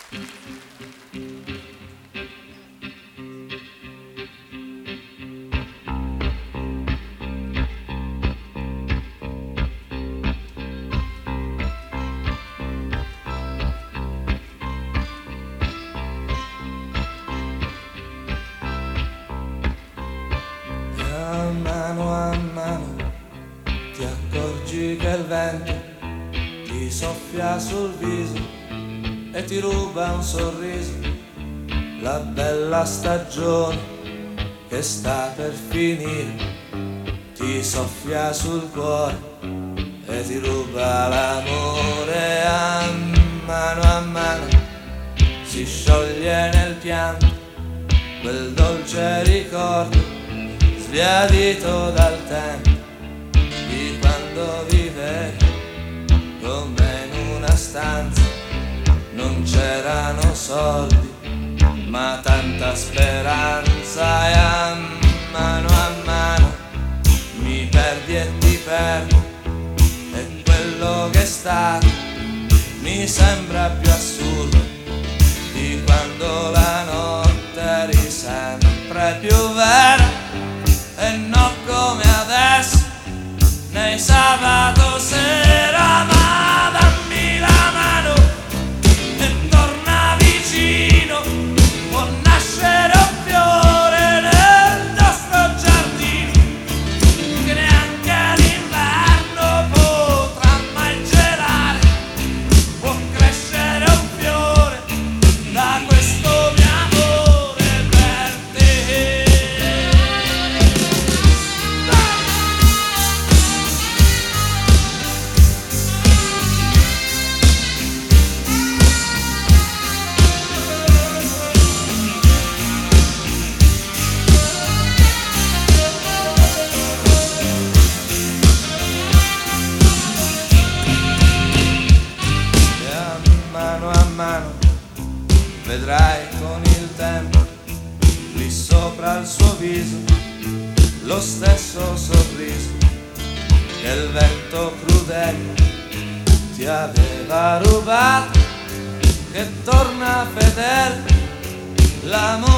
A mano ti accorgi che il vento ti soffia sul viso e ti ruba un sorriso, la bella stagione che sta per finire, ti soffia sul cuore e ti ruba l'amore. A mano si scioglie nel pianto quel dolce ricordo sbiadito dal tempo di quando vivevi come in una stanza. Non c'erano soldi ma tanta speranza, e a mano mi perdi e ti perdo, e quello che è stato mi sembra più assurdo di quando la notte eri sempre più vera. E no come adesso, nei sabato sera, ma dammi la mano e torna vicino, può nascere un fiore nel nostro giardino, che neanche l'inverno potrà mai gelare, può crescere un fiore da questo mio amore per te. A mano vedrai con il tempo lì sopra il suo viso lo stesso sorriso che il vento crudele ti aveva rubato, che torna fedele l'amore.